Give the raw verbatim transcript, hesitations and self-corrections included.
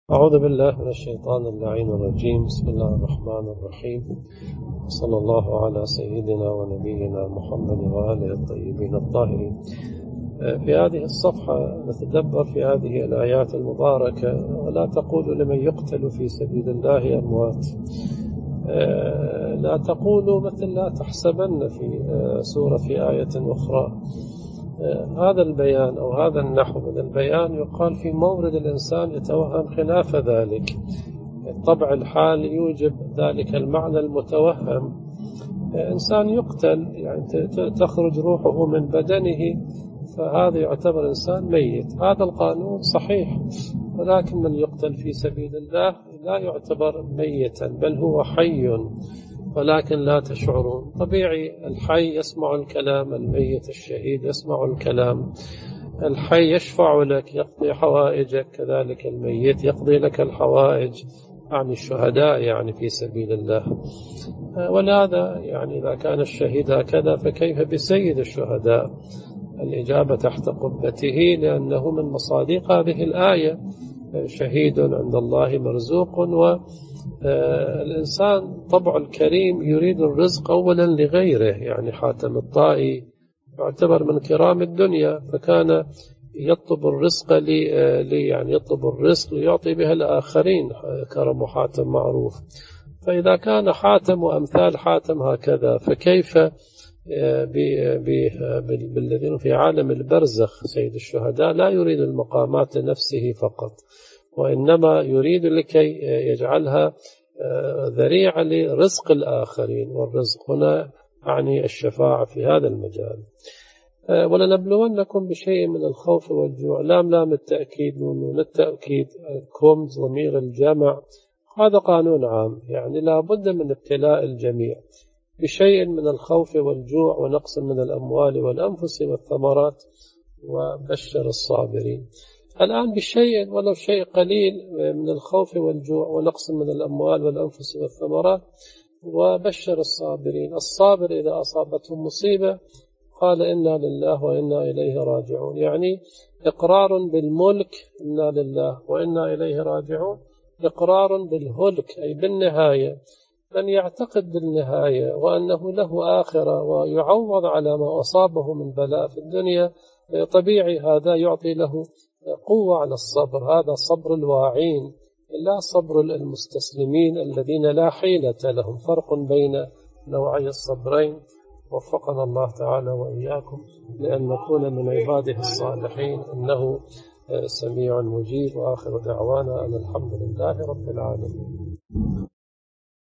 أعوذ بالله من الشيطان اللعين الرجيم. بسم الله الرحمن الرحيم. صلى الله على سيدنا ونبينا محمد وآله الطيبين الطاهرين. في هذه الصفحة نتدبر في هذه الآيات المباركة: ولا تقولوا لمن يقتل في سبيل الله أموات. لا تقولوا مثل لا تحسبن في سورة في آية أخرى. هذا البيان أو هذا النحو من البيان يقال في مورد الإنسان يتوهم خلاف ذلك. الطبع الحال يوجب ذلك المعنى المتوهم. إنسان يقتل يعني تخرج روحه من بدنه، فهذا يعتبر إنسان ميت. هذا القانون صحيح، ولكن من يقتل في سبيل الله لا يعتبر ميتا، بل هو حي ولكن لا تشعرون. طبيعي الحي يسمع الكلام، الميت الشهيد يسمع الكلام. الحي يشفع لك، يقضي حوائجك، كذلك الميت يقضي لك الحوائج عن الشهداء يعني في سبيل الله. ولهذا يعني إذا كان الشهيد هكذا فكيف بسيد الشهداء؟ الإجابة تحت قبته، لأنه من مصادق هذه الآية: شهيد عند الله مرزوق. والإنسان طبع الكريم يريد الرزق أولا لغيره. يعني حاتم الطائي يعتبر من كرام الدنيا، فكان يطلب الرزق لي يعني يطلب الرزق ليعطي بها الآخرين. كرم حاتم معروف. فإذا كان حاتم وأمثال حاتم هكذا، فكيف بالذين في عالم البرزخ؟ سيد الشهداء لا يريد المقامات لنفسه فقط، وإنما يريد لكي يجعلها ذريعة لرزق الآخرين، والرزق هنا يعني الشفاعة في هذا المجال. ولنبلونكم بشيء من الخوف والجوع. لام لام التأكيد، نون التأكيد، كم ضمير الجمع. هذا قانون عام، يعني لا بد من ابتلاء الجميع بشيء من الخوف والجوع ونقص من الأموال والأنفس والثمرات، وبشر الصابرين. الآن بشيء ولو شيء قليل من الخوف والجوع ونقص من الأموال والأنفس والثمرات، وبشر الصابرين. الصابر إذا أصابته مصيبة قال إنا لله وإنا إليه راجعون، يعني إقرار بالملك، إنا لله وإنا إليه راجعون. إقرار بالهلك أي بالنهاية. من يعتقد بالنهاية وأنه له آخرة ويعوض على ما أصابه من بلاء في الدنيا، طبيعي هذا يعطي له قوة على الصبر. هذا صبر الواعين، لا صبر المستسلمين الذين لا حيلة لهم. فرق بين نوعي الصبرين. وفقنا الله تعالى وإياكم لأن نكون من عباده الصالحين، إنه سميع مجيب. وآخر دعوانا أن الحمد لله رب العالمين.